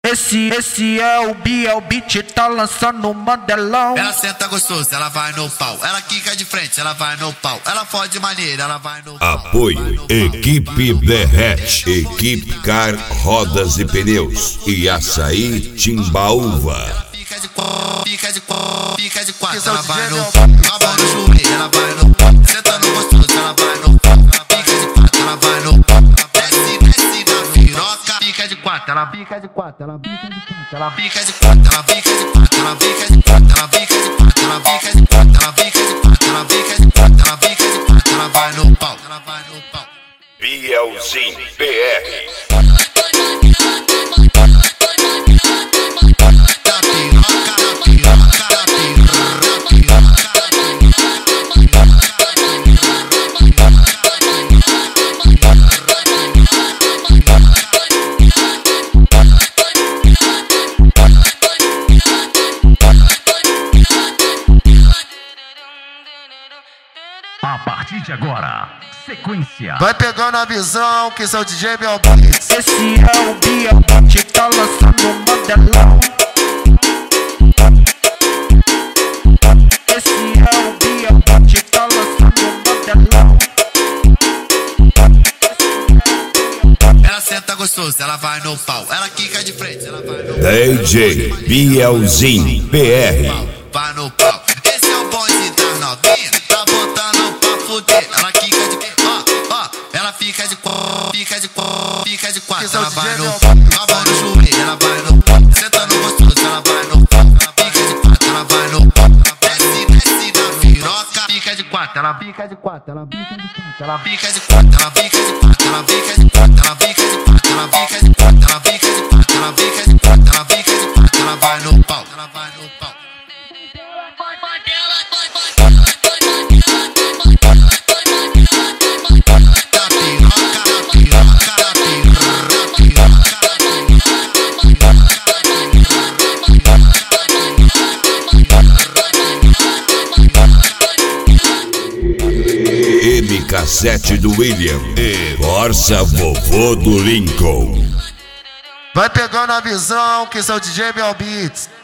Esse é o Biel Beat, tá lançando o Mandelão. Ela senta gostoso, ela vai no pau. Ela quica de frente, ela vai no pau. Ela fode maneira, ela vai no pau. Apoio Equipe Derrete, Equipe Car Rodas e Pneus e Açaí Timbaúva. Fica de quatro, ela vai no pau. Ela no joelho, ela vai no pau. Sentando gostoso, ela vai no pau. Fica de quatro, ela vai no pau. Desce na piroca. Fica de quatro, ela fica de quatro, ela fica de quatro, ela fica de quatro, ela fica de quatro, ela fica de quatro, ela fica de quatro, ela fica de quatro, ela fica de quatro, ela fica de quatro, ela fica de quatro, ela vai no pau, ela vai no pau. Bielzinho BR. A partir de agora, sequência. Vai pegando a visão que seu DJ Biel Beats. Esse é o Biel Beat, tá lançando o Mandelão. Esse é o Biel Beat, tá lançando o Mandelão. Ela senta gostoso, ela vai no pau. Ela quica de frente, ela vai no pau. DJ Bielzinho BR. Vai no pau. Esse é o bonde da novinha. Tá botando pra fuder. Ela quica de ela fica de quatro, fica de quatro, fica de quatro. Ela vai no pau. Ela no joelho, ela vai no pau. Sentando gostoso, ela vai no pau. Fica de quatro, ela vai no pau. Desce na piroca. Fica de quatro, ela fica de quatro, ela fica de quatro, ela fica de quatro, ela fica de quatro, ela fica de quatro, ela fica de quatro, ela fica de quatro, ela fica de quatro, ela fica de quatro, ela fica de quatro, ela vai no pau, ela vai no pau. MK7 do William e Força Vovô do Lincoln. Vai pegando a visão que seu DJ Biel Beats.